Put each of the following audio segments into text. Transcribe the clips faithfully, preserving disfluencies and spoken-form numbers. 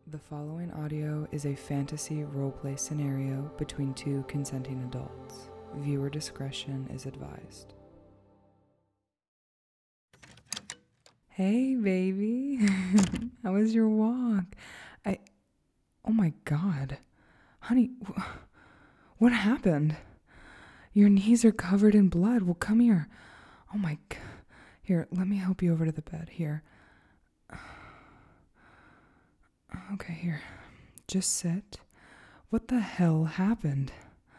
The following audio is a fantasy roleplay scenario between two consenting adults. Viewer discretion is advised. Hey, baby. How was your walk? I... Oh my god. Honey, wh- what happened? Your knees are covered in blood. Well, come here. Oh my god. Here, let me help you over to the bed. Here. Okay, here. Just sit. What the hell happened?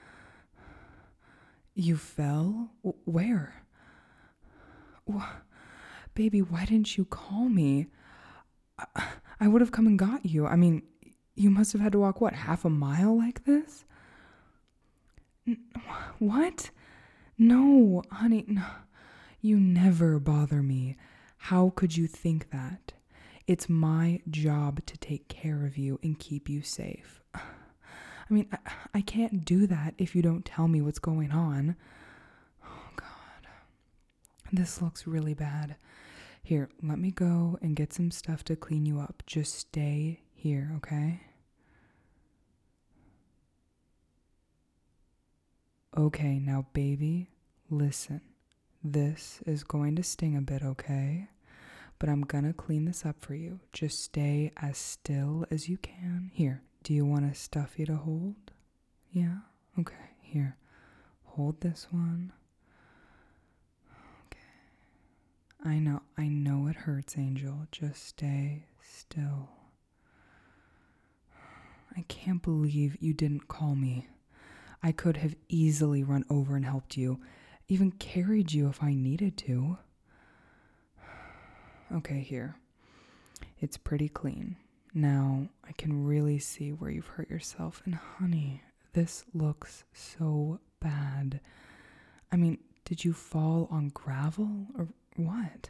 You fell? W- where? Wh- Baby, why didn't you call me? I, I would have come and got you. I mean, you must have had to walk, what, half a mile like this? N- what? No, honey, no. You never bother me. How could you think that? It's my job to take care of you and keep you safe. I mean, I, I can't do that if you don't tell me what's going on. Oh, God. This looks really bad. Here, let me go and get some stuff to clean you up. Just stay here, okay? Okay, now, baby, listen. This is going to sting a bit, okay? But I'm gonna clean this up for you. Just stay as still as you can. Here, do you want a stuffy to hold? Yeah? Okay, here. Hold this one. Okay. I know, I know it hurts, Angel. Just stay still. I can't believe you didn't call me. I could have easily run over and helped you, even carried you if I needed to. Okay, here. It's pretty clean. Now, I can really see where you've hurt yourself. And honey, this looks so bad. I mean, did you fall on gravel or what?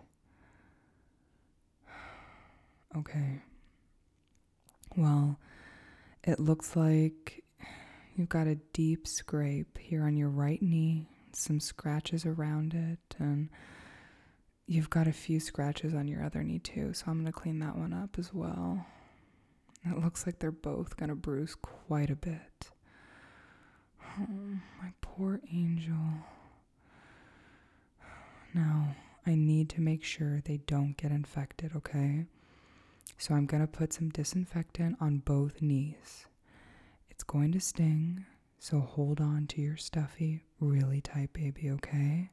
Okay. Well, it looks like you've got a deep scrape here on your right knee, some scratches around it, and you've got a few scratches on your other knee too, so I'm going to clean that one up as well. It looks like they're both going to bruise quite a bit. Oh, my poor Angel. Now, I need to make sure they don't get infected, okay? So I'm going to put some disinfectant on both knees. It's going to sting, so hold on to your stuffy really tight, baby, okay?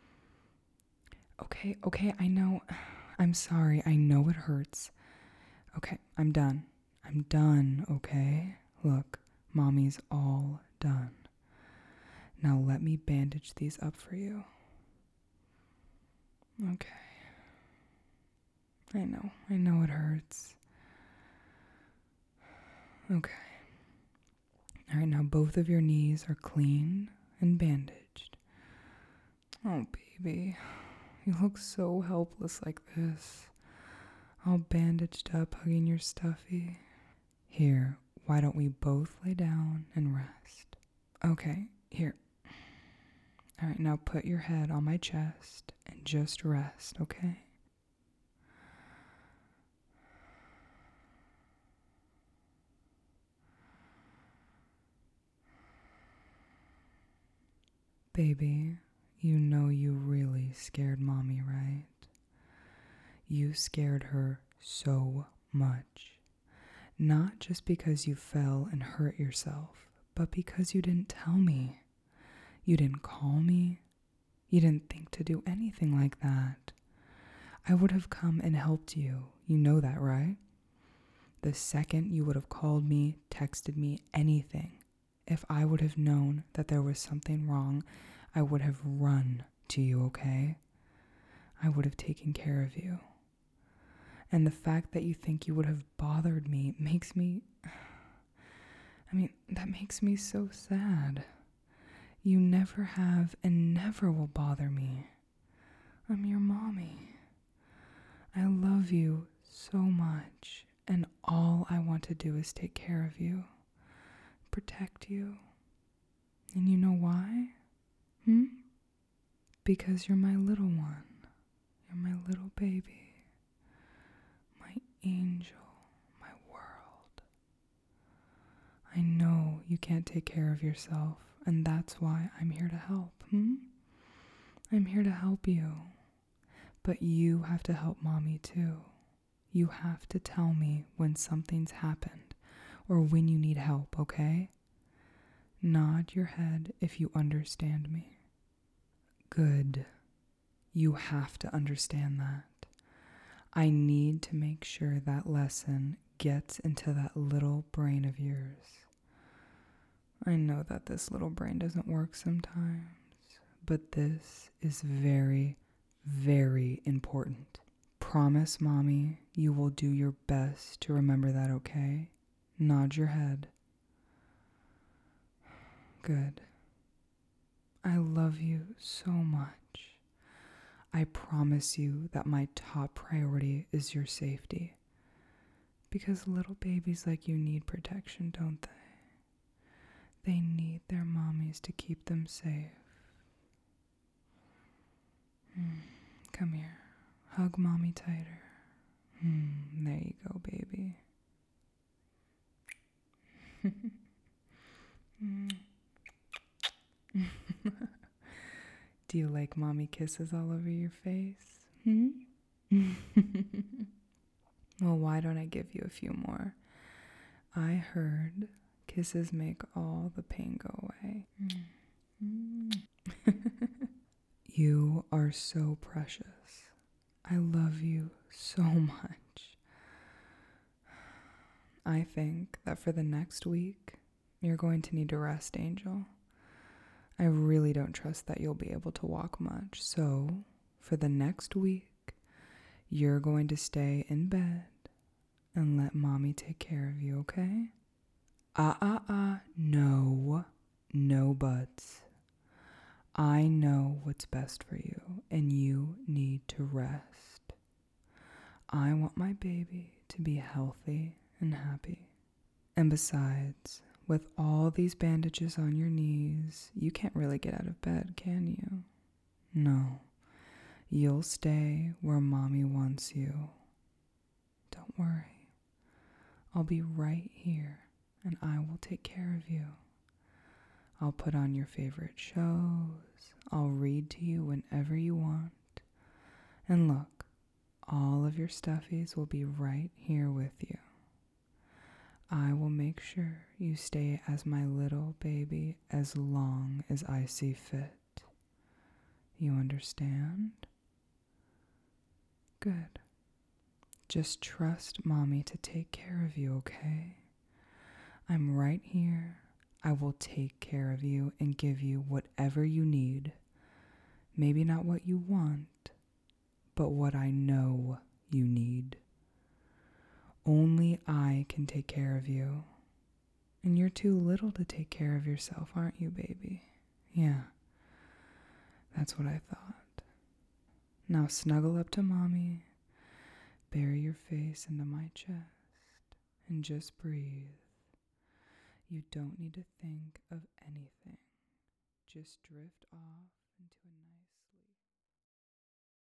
Okay, okay, I know. I'm sorry. I know it hurts. Okay, I'm done. I'm done, okay? Look, mommy's all done. Now let me bandage these up for you. Okay. I know. I know it hurts. Okay. All right, now both of your knees are clean and bandaged. Oh, baby. You look so helpless like this. All bandaged up, hugging your stuffy. Here, why don't we both lay down and rest? Okay, here. All right, now put your head on my chest and just rest, okay? Baby, you know you really scared mommy, right? You scared her so much. Not just because you fell and hurt yourself, but because you didn't tell me. You didn't call me. You didn't think to do anything like that. I would have come and helped you. You know that, right? The second you would have called me, texted me, anything, if I would have known that there was something wrong, I would have run to you, okay? I would have taken care of you. And the fact that you think you would have bothered me makes me... I mean, that makes me so sad. You never have and never will bother me. I'm your mommy. I love you so much, and all I want to do is take care of you, protect you. And you know why? Hmm? Because you're my little one. You're my little baby. My angel. My world. can't take care of yourself, and that's why I'm here to help. Hmm? I'm here to help you. But you have to help mommy too. You have to tell me when something's happened or when you need help, okay? Nod your head if you understand me. Good. You have to understand that. I need to make sure that lesson gets into that little brain of yours. I know that this little brain doesn't work sometimes, but this is very, very important. Promise, mommy, you will do your best to remember that, okay? Nod your head. Good. I love you so much. I promise you that my top priority is your safety. Because little babies like you need protection, don't they? They need their mommies to keep them safe. Mm, come here. Hug mommy tighter. Mm, there you go, baby. Do you like mommy kisses all over your face? Hmm? Well, why don't I give you a few more? I heard kisses make all the pain go away. You are so precious. I love you so much. I think that for the next week, you're going to need to rest, Angel. I really don't trust that you'll be able to walk much. So, for the next week, you're going to stay in bed and let mommy take care of you, okay? Ah, ah, ah, no, no buts. I know what's best for you, and you need to rest. I want my baby to be healthy and happy. And besides, with all these bandages on your knees, you can't really get out of bed, can you? No, you'll stay where mommy wants you. Don't worry. I'll be right here, and I will take care of you. I'll put on your favorite shows. I'll read to you whenever you want. And look, all of your stuffies will be right here with you. I will make sure you stay as my little baby as long as I see fit. You understand? Good. Just trust mommy to take care of you, okay? I'm right here. I will take care of you and give you whatever you need. Maybe not what you want, but what I know you need. Only I can take care of you. And you're too little to take care of yourself, aren't you, baby? Yeah, that's what I thought. Now snuggle up to mommy, bury your face into my chest, and just breathe. You don't need to think of anything. Just drift off into a nice